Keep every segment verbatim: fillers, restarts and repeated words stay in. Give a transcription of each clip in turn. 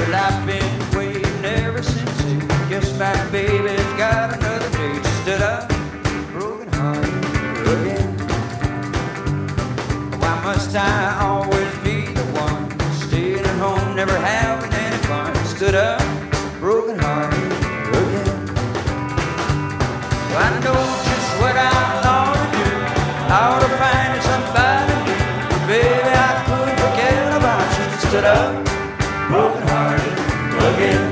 Well, I've been waiting ever since you. Guess my baby's got another date. Stood up, broken hearted again. Why must I always be the one staying at home, never having any fun? Stood up, broken hearted again. Well, I know just what I ought to do. I ought to find somebody new. But baby, I couldn't forget about you. Stood up, broken hearted again.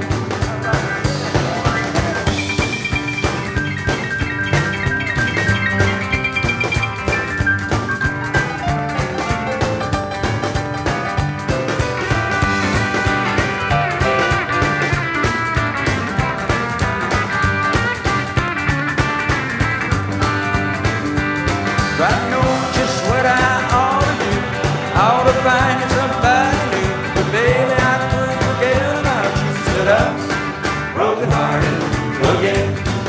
I know just what I ought to do. I ought to find somebody new. But baby, I couldn't forget about you. Stood up, broken hearted again.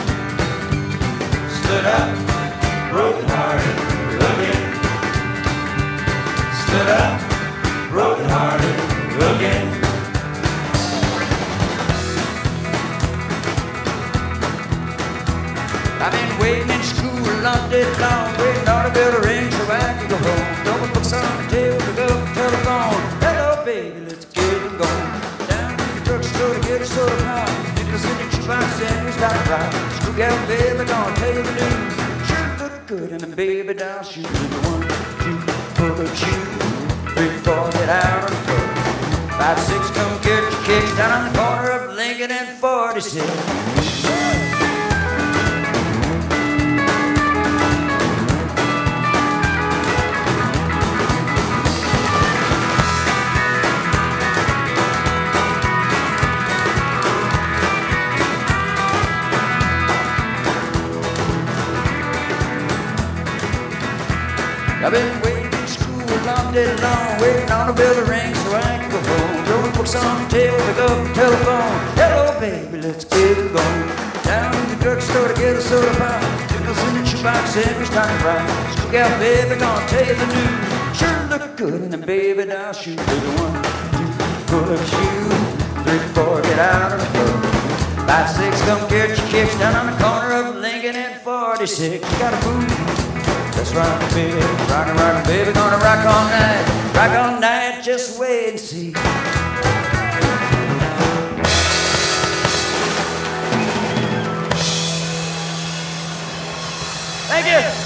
Stood up, broken hearted again. Stood up, broken hearted again. I've been waiting in school all day long, waiting on a bell to ring so I can go home. Double books on the table, pick up the telephone. Hello, baby, let's get it going. Down to the drugstore to get a soda pop. Nickels in the jukebox and we start to rock. School gal, baby, gonna tell you the news. Sure look good in the baby doll shoes. One, two, pull the shoe. Three, four, get out on the floor. Five, six, come get your kicks down on the corner of Lincoln and forty-six. I've been waiting in school all day long, waiting on a bell to ring so I can go home. Throwing books on the table, pick up the telephone. Hello, baby, let's get it going. Down in the drugstore to get a soda pop. Nickels in the jukebox and we start to rock. School gal, baby, gonna tell you the news. Sure look good in the baby doll shoes. One, two, pull up shoe. Three, four, get out on the floor. Five, six, come get your kicks down on the corner of Lincoln and forty-six. You gotta move. Let's rock, baby, rockin', rockin', baby, gonna rock all night, rock all night, just wait and see. Thank you.